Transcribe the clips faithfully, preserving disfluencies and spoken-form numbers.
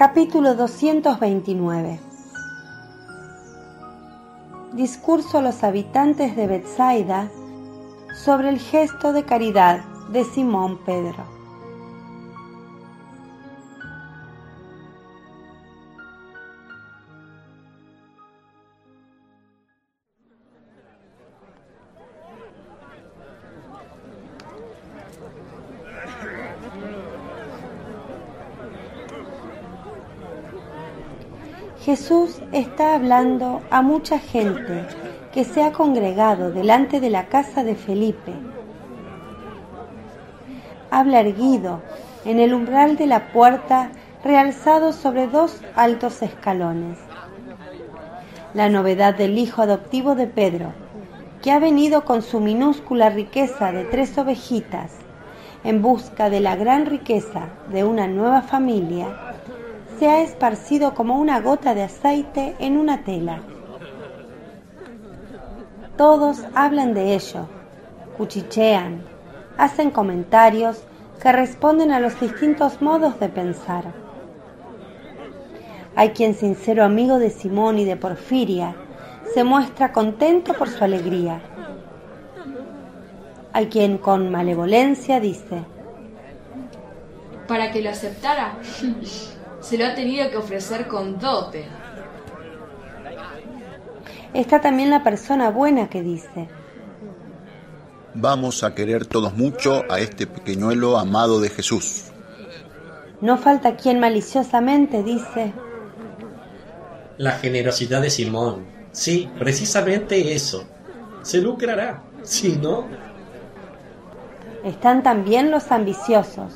Capítulo doscientos veintinueve. Discurso a los habitantes de Betsaida sobre el gesto de caridad de Simón Pedro. Jesús está hablando a mucha gente que se ha congregado delante de la casa de Felipe. Habla erguido en el umbral de la puerta, realzado sobre dos altos escalones. La novedad del hijo adoptivo de Pedro, que ha venido con su minúscula riqueza de tres ovejitas en busca de la gran riqueza de una nueva familia, se ha esparcido como una gota de aceite en una tela. Todos hablan de ello, cuchichean, hacen comentarios que responden a los distintos modos de pensar. Hay quien, sincero amigo de Simón y de Porfiria, se muestra contento por su alegría. Hay quien con malevolencia dice: para que lo aceptara, se lo ha tenido que ofrecer con dote. Está también la persona buena que dice: vamos a querer todos mucho a este pequeñuelo amado de Jesús. No falta quien maliciosamente dice: la generosidad de Simón, sí, precisamente eso, se lucrará, si no. Están también los ambiciosos.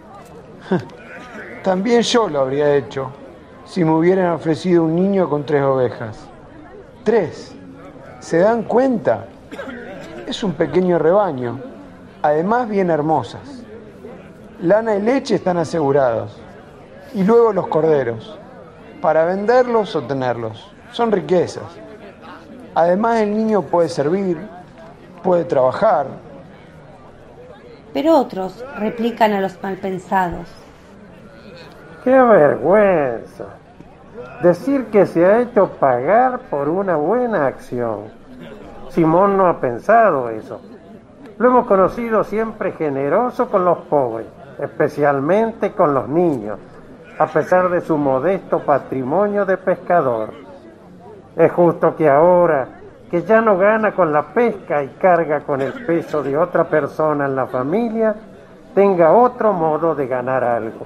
También yo lo habría hecho, si me hubieran ofrecido un niño con tres ovejas. Tres. ¿Se dan cuenta? Es un pequeño rebaño, además bien hermosas. Lana y leche están asegurados. Y luego los corderos, para venderlos o tenerlos. Son riquezas. Además el niño puede servir, puede trabajar. Pero otros replican a los malpensados: ¡qué vergüenza! Decir que se ha hecho pagar por una buena acción. Simón no ha pensado eso. Lo hemos conocido siempre generoso con los pobres, especialmente con los niños, a pesar de su modesto patrimonio de pescador. Es justo que ahora, que ya no gana con la pesca y carga con el peso de otra persona en la familia, tenga otro modo de ganar algo.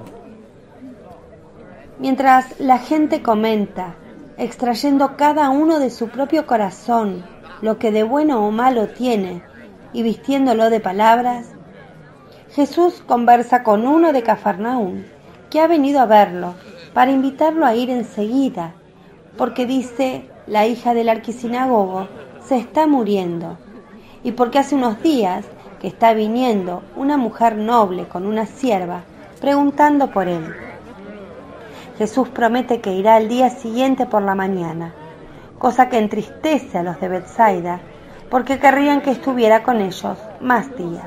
Mientras la gente comenta, extrayendo cada uno de su propio corazón lo que de bueno o malo tiene y vistiéndolo de palabras, Jesús conversa con uno de Cafarnaúm que ha venido a verlo para invitarlo a ir enseguida, porque dice: la hija del arquisinagogo se está muriendo, y porque hace unos días que está viniendo una mujer noble con una sierva preguntando por él. Jesús promete que irá al día siguiente por la mañana, cosa que entristece a los de Betsaida, porque querrían que estuviera con ellos más días.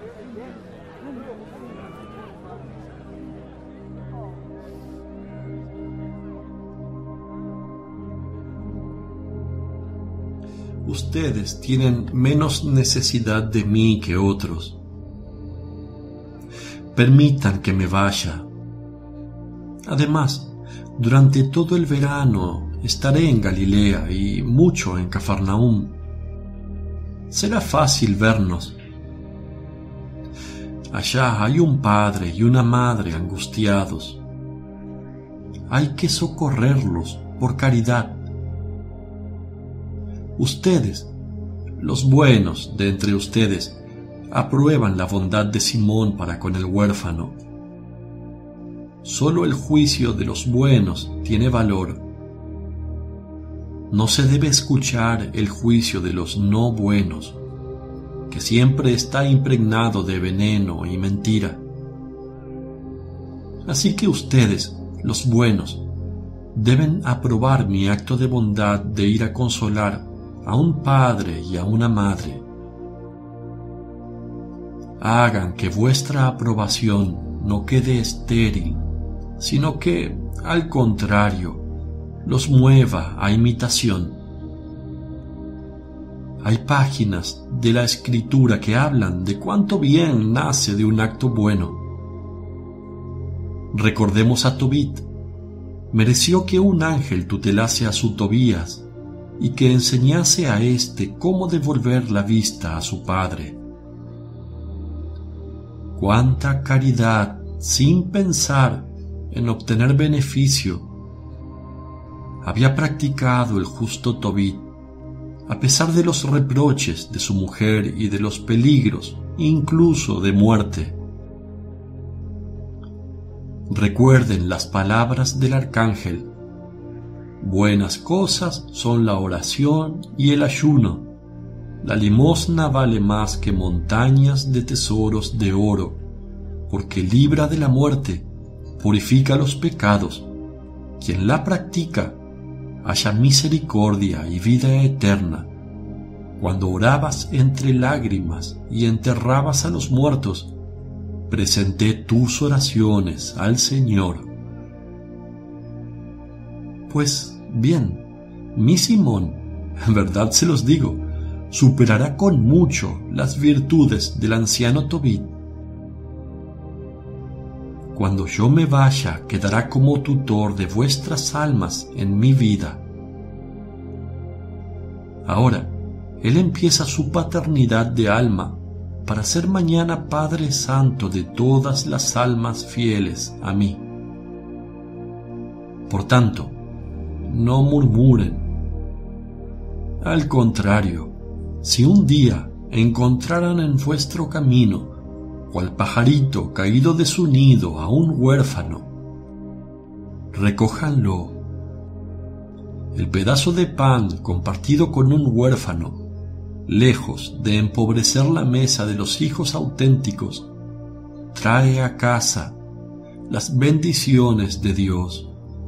Ustedes tienen menos necesidad de mí que otros. Permitan que me vaya. Además, durante todo el verano estaré en Galilea y mucho en Cafarnaúm. Será fácil vernos. Allá hay un padre y una madre angustiados. Hay que socorrerlos por caridad. Ustedes, los buenos de entre ustedes, aprueban la bondad de Simón para con el huérfano. Solo el juicio de los buenos tiene valor. No se debe escuchar el juicio de los no buenos, que siempre está impregnado de veneno y mentira. Así que ustedes, los buenos, deben aprobar mi acto de bondad de ir a consolar a un padre y a una madre. Hagan que vuestra aprobación no quede estéril, sino que, al contrario, los mueva a imitación. Hay páginas de la Escritura que hablan de cuánto bien nace de un acto bueno. Recordemos a Tobit. Mereció que un ángel tutelase a su Tobías y que enseñase a éste cómo devolver la vista a su padre. Cuánta caridad sin pensar en obtener beneficio había practicado el justo Tobit, a pesar de los reproches de su mujer y de los peligros, incluso de muerte. Recuerden las palabras del arcángel: buenas cosas son la oración y el ayuno. La limosna vale más que montañas de tesoros de oro, porque libra de la muerte, purifica los pecados. Quien la practica halla misericordia y vida eterna. Cuando orabas entre lágrimas y enterrabas a los muertos, presenté tus oraciones al Señor. Pues bien, mi Simón, en verdad se los digo, superará con mucho las virtudes del anciano Tobit. Cuando yo me vaya, quedará como tutor de vuestras almas en mi vida. Ahora, él empieza su paternidad de alma para ser mañana Padre Santo de todas las almas fieles a mí. Por tanto, no murmuren. Al contrario, si un día encontraran en vuestro camino, cual pajarito caído de su nido, a un huérfano, recójanlo. El pedazo de pan compartido con un huérfano, lejos de empobrecer la mesa de los hijos auténticos, trae a casa las bendiciones de Dios.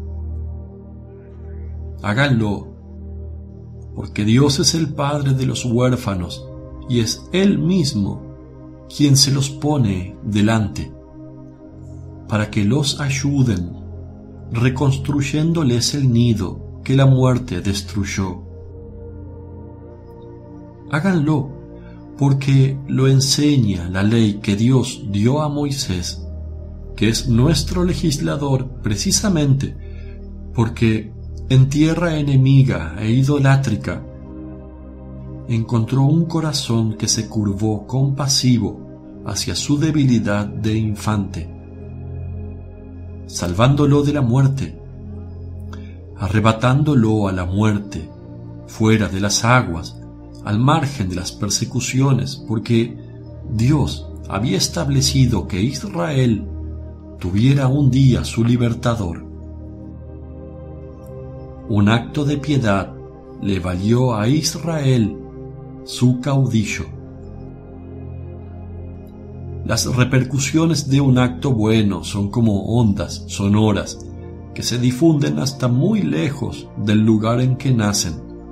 Háganlo, porque Dios es el Padre de los huérfanos y es Él mismo quien se los pone delante, para que los ayuden, reconstruyéndoles el nido que la muerte destruyó. Háganlo, porque lo enseña la ley que Dios dio a Moisés, que es nuestro legislador, precisamente porque en tierra enemiga e idolátrica encontró un corazón que se curvó compasivo hacia su debilidad de infante, salvándolo de la muerte, arrebatándolo a la muerte, fuera de las aguas, al margen de las persecuciones, porque Dios había establecido que Israel tuviera un día su libertador. Un acto de piedad le valió a Israel su caudillo. Las repercusiones de un acto bueno son como ondas sonoras que se difunden hasta muy lejos del lugar en que nacen,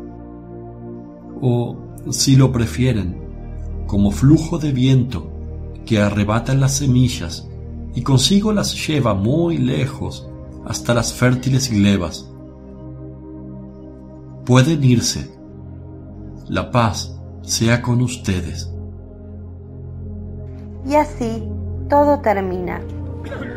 o, si lo prefieren, como flujo de viento que arrebata las semillas y consigo las lleva muy lejos hasta las fértiles glebas. Pueden irse. La paz sea con ustedes. Y así todo termina.